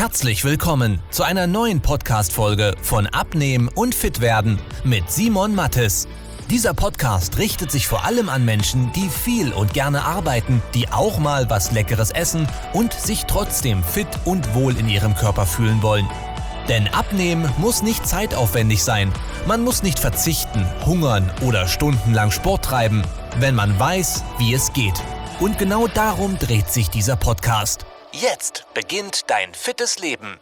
Herzlich willkommen zu einer neuen Podcast-Folge von Abnehmen und Fitwerden mit Simon Mattes. Dieser Podcast richtet sich vor allem an Menschen, die viel und gerne arbeiten, die auch mal was Leckeres essen und sich trotzdem fit und wohl in ihrem Körper fühlen wollen. Denn Abnehmen muss nicht zeitaufwendig sein. Man muss nicht verzichten, hungern oder stundenlang Sport treiben, wenn man weiß, wie es geht. Und genau darum dreht sich dieser Podcast. Jetzt beginnt dein fittes Leben.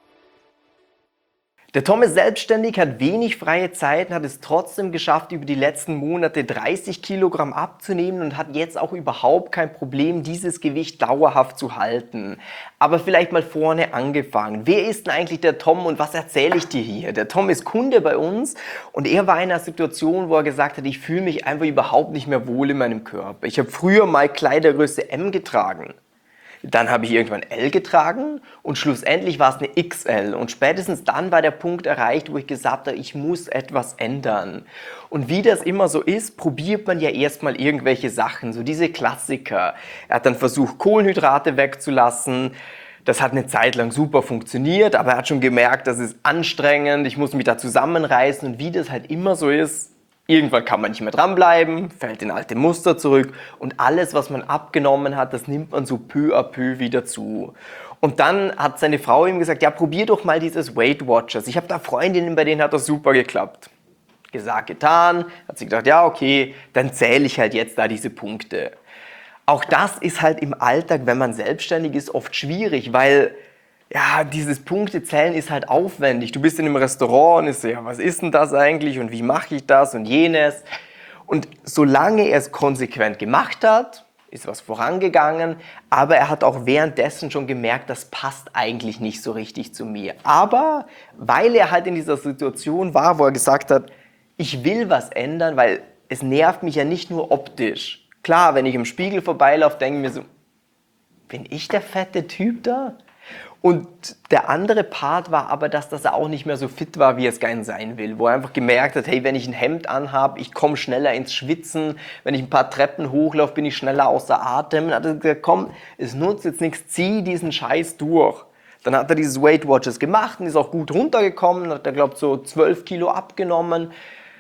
Der Tom ist selbstständig, hat wenig freie Zeit und hat es trotzdem geschafft, über die letzten Monate 30 Kilogramm abzunehmen und hat jetzt auch überhaupt kein Problem, dieses Gewicht dauerhaft zu halten. Aber vielleicht mal vorne angefangen. Wer ist denn eigentlich der Tom und was erzähle ich dir hier? Der Tom ist Kunde bei uns und er war in einer Situation, wo er gesagt hat, ich fühle mich einfach überhaupt nicht mehr wohl in meinem Körper. Ich habe früher mal Kleidergröße M getragen. Dann habe ich irgendwann L getragen und schlussendlich war es eine XL. Und spätestens dann war der Punkt erreicht, wo ich gesagt habe, ich muss etwas ändern. Und wie das immer so ist, probiert man ja erstmal irgendwelche Sachen, so diese Klassiker. Er hat dann versucht, Kohlenhydrate wegzulassen. Das hat eine Zeit lang super funktioniert, aber er hat schon gemerkt, das ist anstrengend, ich muss mich da zusammenreißen. Und wie das halt immer so ist, irgendwann kann man nicht mehr dranbleiben, fällt in alte Muster zurück und alles, was man abgenommen hat, das nimmt man so peu à peu wieder zu. Und dann hat seine Frau ihm gesagt, ja, probier doch mal dieses Weight Watchers. Ich habe da Freundinnen, bei denen hat das super geklappt. Gesagt, getan, hat sie gedacht, ja, okay, dann zähle ich halt jetzt da diese Punkte. Auch das ist halt im Alltag, wenn man selbstständig ist, oft schwierig, weil ja, dieses Punktezählen ist halt aufwendig. Du bist in einem Restaurant und ist so, ja, was ist denn das eigentlich und wie mache ich das und jenes? Und solange er es konsequent gemacht hat, ist was vorangegangen, aber er hat auch währenddessen schon gemerkt, das passt eigentlich nicht so richtig zu mir. Aber weil er halt in dieser Situation war, wo er gesagt hat, ich will was ändern, weil es nervt mich ja nicht nur optisch. Klar, wenn ich im Spiegel vorbeilaufe, denke ich mir so, bin ich der fette Typ da? Und der andere Part war aber, dass er auch nicht mehr so fit war, wie er es gerne sein will. Wo er einfach gemerkt hat, hey, wenn ich ein Hemd anhabe, ich komme schneller ins Schwitzen. Wenn ich ein paar Treppen hochlaufe, bin ich schneller außer Atem. Dann hat er gesagt, komm, es nutzt jetzt nichts, zieh diesen Scheiß durch. Dann hat er dieses Weight Watchers gemacht und ist auch gut runtergekommen. Hat er, glaube ich, so 12 Kilo abgenommen.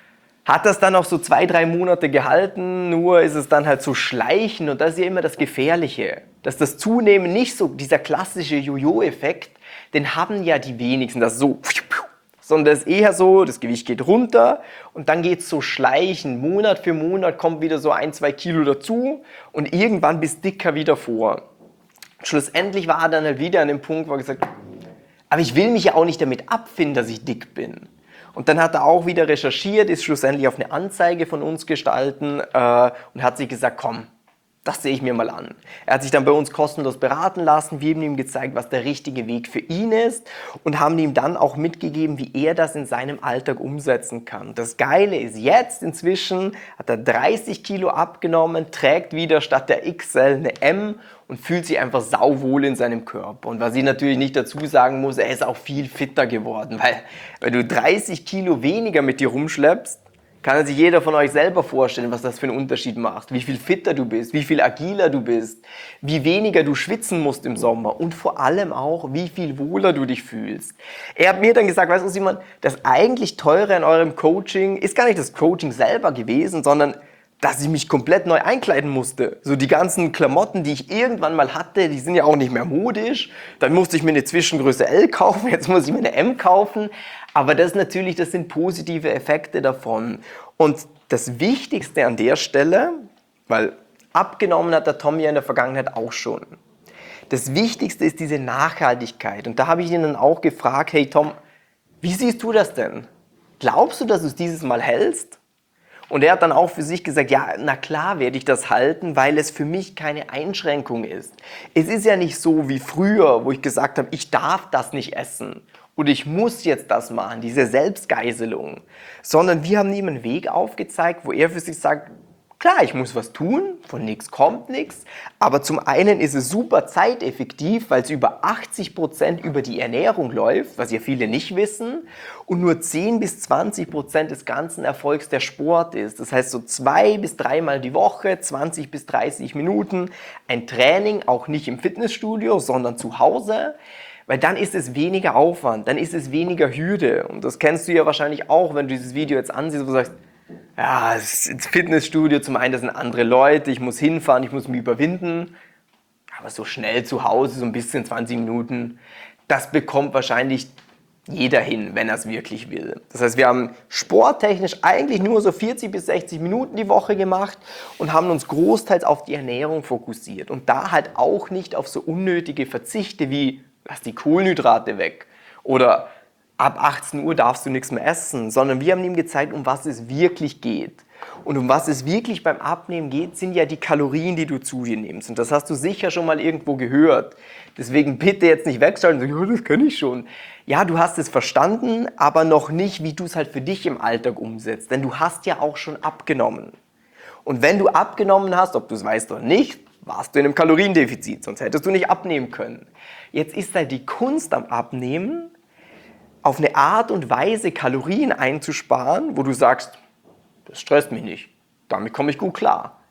Hat das dann auch so 2-3 Monate gehalten, nur ist es dann halt so schleichen und das ist ja immer das Gefährliche. Dass das Zunehmen nicht so, dieser klassische Jojo-Effekt, den haben ja die wenigsten, das so, sondern das ist eher so, das Gewicht geht runter und dann geht es so schleichen, Monat für Monat kommt wieder so 1-2 Kilo dazu und irgendwann bist dicker wieder vor. Schlussendlich war er dann halt wieder an dem Punkt, wo er gesagt hat, aber ich will mich ja auch nicht damit abfinden, dass ich dick bin. Und dann hat er auch wieder recherchiert, ist schlussendlich auf eine Anzeige von uns gestalten und hat sich gesagt, komm, das sehe ich mir mal an. Er hat sich dann bei uns kostenlos beraten lassen, wir haben ihm gezeigt, was der richtige Weg für ihn ist und haben ihm dann auch mitgegeben, wie er das in seinem Alltag umsetzen kann. Das Geile ist, jetzt inzwischen hat er 30 Kilo abgenommen, trägt wieder statt der XL eine M und fühlt sich einfach sauwohl in seinem Körper. Und was ich natürlich nicht dazu sagen muss, er ist auch viel fitter geworden, weil wenn du 30 Kilo weniger mit dir rumschleppst, kann sich jeder von euch selber vorstellen, was das für einen Unterschied macht. Wie viel fitter du bist, wie viel agiler du bist, wie weniger du schwitzen musst im Sommer und vor allem auch, wie viel wohler du dich fühlst. Er hat mir dann gesagt, weißt du Simon, das eigentlich Teure an eurem Coaching ist gar nicht das Coaching selber gewesen, sondern dass ich mich komplett neu einkleiden musste. So die ganzen Klamotten, die ich irgendwann mal hatte, die sind ja auch nicht mehr modisch. Dann musste ich mir eine Zwischengröße L kaufen, jetzt muss ich mir eine M kaufen. Aber das natürlich, das sind positive Effekte davon. Und das Wichtigste an der Stelle, weil abgenommen hat der Tom ja in der Vergangenheit auch schon. Das Wichtigste ist diese Nachhaltigkeit. Und da habe ich ihn dann auch gefragt, hey Tom, wie siehst du das denn? Glaubst du, dass du es dieses Mal hältst? Und er hat dann auch für sich gesagt, ja, na klar werde ich das halten, weil es für mich keine Einschränkung ist. Es ist ja nicht so wie früher, wo ich gesagt habe, ich darf das nicht essen und ich muss jetzt das machen, diese Selbstgeißelung. Sondern wir haben ihm einen Weg aufgezeigt, wo er für sich sagt, klar, ich muss was tun, von nichts kommt nichts, aber zum einen ist es super zeiteffektiv, weil es über 80% über die Ernährung läuft, was ja viele nicht wissen, und nur 10-20% des ganzen Erfolgs der Sport ist. Das heißt so 2 bis 3 Mal die Woche, 20 bis 30 Minuten, ein Training, auch nicht im Fitnessstudio, sondern zu Hause, Weil dann ist es weniger Aufwand, dann ist es weniger Hürde. Und das kennst du ja wahrscheinlich auch, wenn du dieses Video jetzt ansiehst, wo du sagst, ja, ins Fitnessstudio, zum einen, das sind andere Leute, ich muss hinfahren, ich muss mich überwinden. Aber so schnell zu Hause, so ein bisschen 20 Minuten, das bekommt wahrscheinlich jeder hin, wenn er es wirklich will. Das heißt, wir haben sporttechnisch eigentlich nur so 40 bis 60 Minuten die Woche gemacht und haben uns großteils auf die Ernährung fokussiert. Und da halt auch nicht auf so unnötige Verzichte wie, lass die Kohlenhydrate weg oder ab 18 Uhr darfst du nichts mehr essen, sondern wir haben ihm gezeigt, um was es wirklich geht. Und um was es wirklich beim Abnehmen geht, sind ja die Kalorien, die du zu dir nimmst. Und das hast du sicher schon mal irgendwo gehört. Deswegen bitte jetzt nicht wegschalten und sagen, ja, das kenne ich schon. Ja, du hast es verstanden, aber noch nicht, wie du es halt für dich im Alltag umsetzt. Denn du hast ja auch schon abgenommen. Und wenn du abgenommen hast, ob du es weißt oder nicht, warst du in einem Kaloriendefizit, sonst hättest du nicht abnehmen können. Jetzt ist halt die Kunst am Abnehmen, auf eine Art und Weise Kalorien einzusparen, wo du sagst, das stresst mich nicht, damit komme ich gut klar.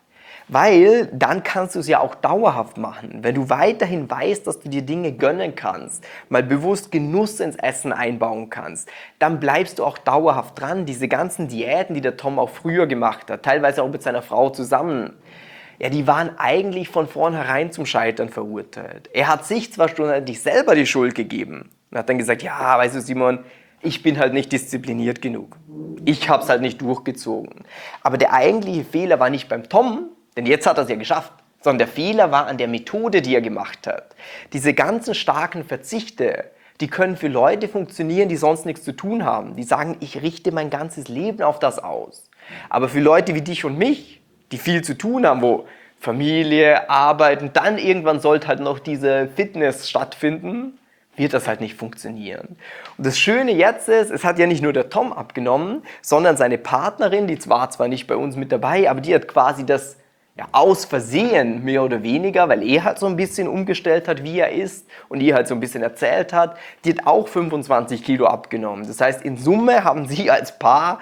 Weil dann kannst du es ja auch dauerhaft machen. Wenn du weiterhin weißt, dass du dir Dinge gönnen kannst, mal bewusst Genuss ins Essen einbauen kannst, dann bleibst du auch dauerhaft dran. Diese ganzen Diäten, die der Tom auch früher gemacht hat, teilweise auch mit seiner Frau zusammen, ja, die waren eigentlich von vornherein zum Scheitern verurteilt. Er hat sich zwar schlussendlich selber die Schuld gegeben und hat dann gesagt, ja, weißt du Simon, ich bin halt nicht diszipliniert genug. Ich habe es halt nicht durchgezogen. Aber der eigentliche Fehler war nicht beim Tom, denn jetzt hat er es ja geschafft, sondern der Fehler war an der Methode, die er gemacht hat. Diese ganzen starken Verzichte, die können für Leute funktionieren, die sonst nichts zu tun haben. Die sagen, ich richte mein ganzes Leben auf das aus. Aber für Leute wie dich und mich, die viel zu tun haben, wo Familie, Arbeit und dann irgendwann sollte halt noch diese Fitness stattfinden, wird das halt nicht funktionieren. Und das Schöne jetzt ist, es hat ja nicht nur der Tom abgenommen, sondern seine Partnerin, die war zwar nicht bei uns mit dabei, aber die hat quasi das aus Versehen mehr oder weniger, weil er halt so ein bisschen umgestellt hat, wie er ist und ihr halt so ein bisschen erzählt hat, die hat auch 25 Kilo abgenommen. Das heißt, in Summe haben sie als Paar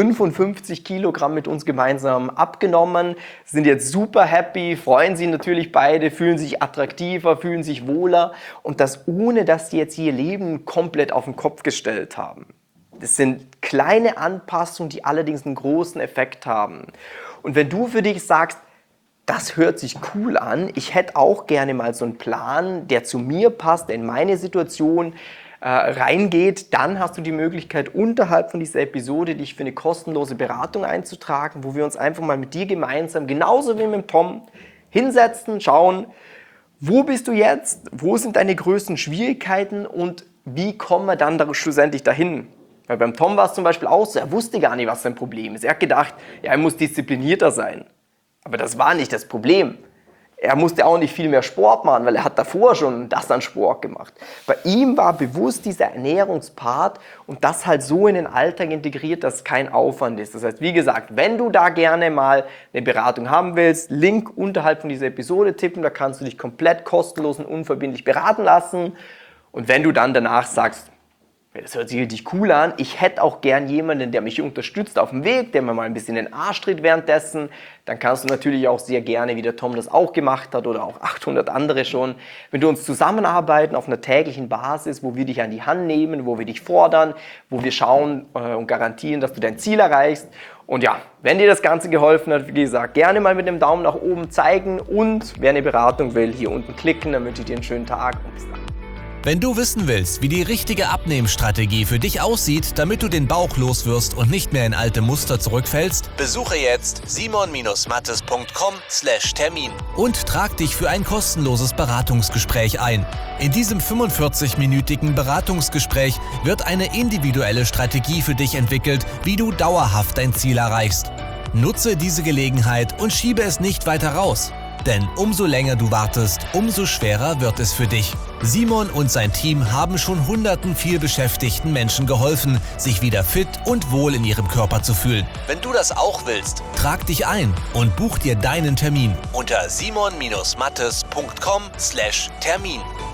55 Kilogramm mit uns gemeinsam abgenommen, sind jetzt super happy, freuen sich natürlich beide, fühlen sich attraktiver, fühlen sich wohler und das ohne, dass sie jetzt ihr Leben komplett auf den Kopf gestellt haben. Das sind kleine Anpassungen, die allerdings einen großen Effekt haben. Und wenn du für dich sagst, das hört sich cool an, ich hätte auch gerne mal so einen Plan, der zu mir passt, der in meine Situation reingeht, dann hast du die Möglichkeit, unterhalb von dieser Episode dich für eine kostenlose Beratung einzutragen, wo wir uns einfach mal mit dir gemeinsam, genauso wie mit dem Tom, hinsetzen, schauen, wo bist du jetzt, wo sind deine größten Schwierigkeiten und wie kommen wir dann schlussendlich dahin? Weil beim Tom war es zum Beispiel auch so, er wusste gar nicht, was sein Problem ist. Er hat gedacht, ja, er muss disziplinierter sein. Aber das war nicht das Problem. Er musste auch nicht viel mehr Sport machen, weil er hat davor schon das an Sport gemacht. Bei ihm war bewusst dieser Ernährungspart und das halt so in den Alltag integriert, dass es kein Aufwand ist. Das heißt, wie gesagt, wenn du da gerne mal eine Beratung haben willst, Link unterhalb von dieser Episode tippen, da kannst du dich komplett kostenlos und unverbindlich beraten lassen. Und wenn du dann danach sagst, das hört sich richtig cool an. Ich hätte auch gern jemanden, der mich unterstützt auf dem Weg, der mir mal ein bisschen den Arsch tritt währenddessen. Dann kannst du natürlich auch sehr gerne, wie der Tom das auch gemacht hat oder auch 800 andere schon, wenn wir uns zusammenarbeiten auf einer täglichen Basis, wo wir dich an die Hand nehmen, wo wir dich fordern, wo wir schauen und garantieren, dass du dein Ziel erreichst. Und ja, wenn dir das Ganze geholfen hat, wie gesagt, gerne mal mit dem Daumen nach oben zeigen und wer eine Beratung will, hier unten klicken. Dann wünsche ich dir einen schönen Tag und bis dann. Wenn du wissen willst, wie die richtige Abnehmstrategie für dich aussieht, damit du den Bauch loswirst und nicht mehr in alte Muster zurückfällst, besuche jetzt simon-mattes.com/Termin und trag dich für ein kostenloses Beratungsgespräch ein. In diesem 45-minütigen Beratungsgespräch wird eine individuelle Strategie für dich entwickelt, wie du dauerhaft dein Ziel erreichst. Nutze diese Gelegenheit und schiebe es nicht weiter raus. Denn umso länger du wartest, umso schwerer wird es für dich. Simon und sein Team haben schon hunderten vielbeschäftigten Menschen geholfen, sich wieder fit und wohl in ihrem Körper zu fühlen. Wenn du das auch willst, trag dich ein und buch dir deinen Termin unter simon-mattes.com/Termin.